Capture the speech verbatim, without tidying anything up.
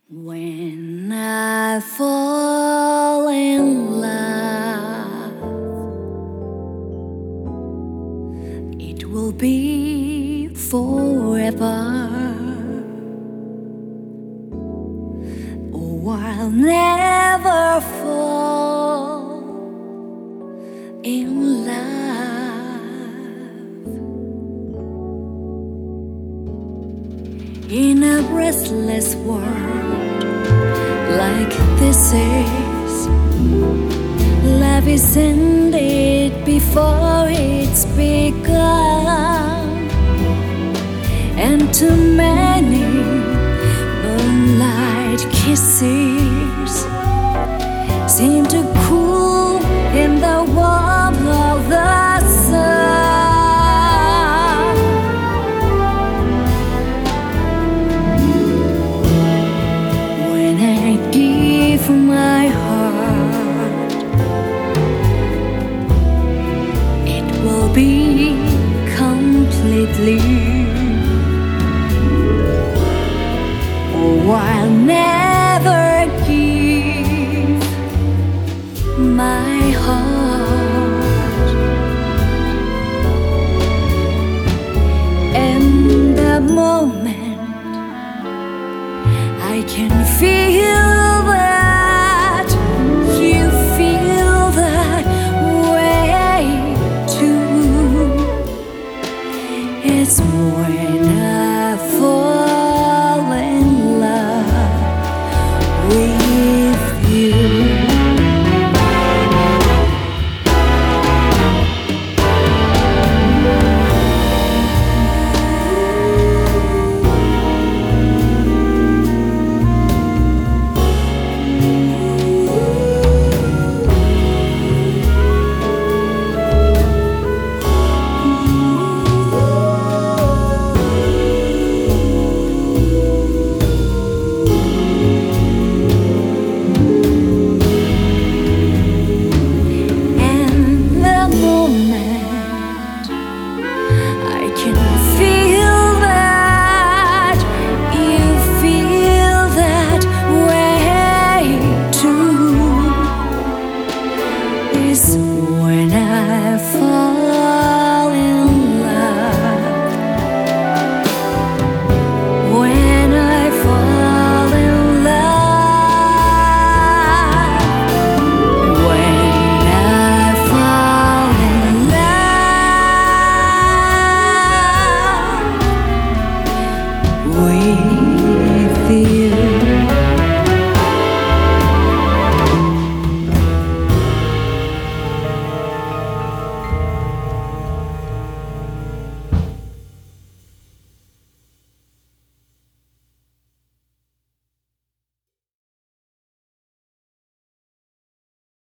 When I fall in love, it will be forever. Oh, I'll never fall in love. In a restless world like this is, love is ended before it's begun, and too many moonlight kisses seem to cool in the warmth of the sun. When I give my heart, it will be completely. Oh, I'll never give my heart. And the moment I can feel